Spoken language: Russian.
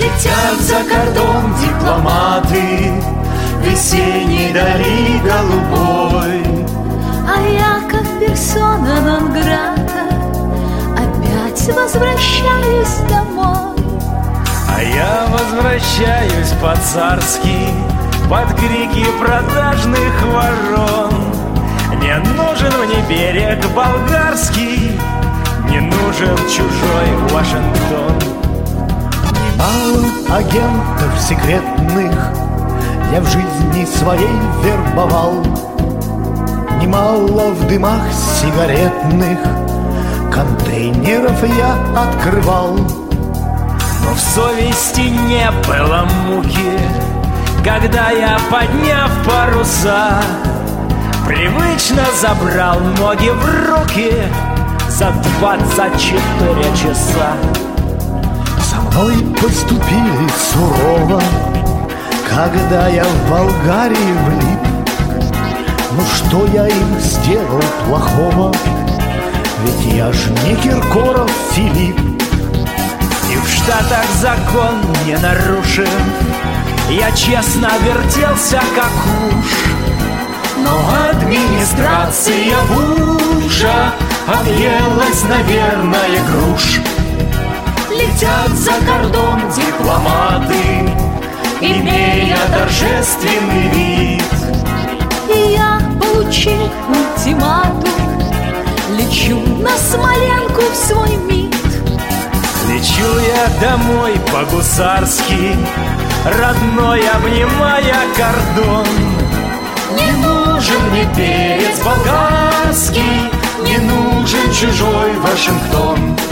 Летят за кордон дипломаты весенней дали голубой. А я, как персона нон-грата, опять возвращаюсь домой. А я возвращаюсь по-царски под крики продажных ворон. Не нужен мне берег болгарский, не нужен чужой Вашингтон. Немало агентов секретных я в жизни своей вербовал. Немало в дымах сигаретных контейнеров я открывал. Но в совести не было муки, когда я, подняв паруса, привычно забрал ноги в руки за 24 часа. Со мной поступили сурово, когда я в Болгарии влип. Ну что я им сделал плохого? Ведь я ж не Киркоров Филипп. И в Штатах закон не нарушен, я честно вертелся как уж. Но администрация Буша объелась, наверное, груш. Летят за кордон дипломаты, имея торжественный вид. И я, получив ультиматум, лечу на Смоленку в свой МИД. Лечу я домой по-гусарски, родной обнимая кордон. Не нужен мне перец болгарский, не нужен чужой Вашингтон.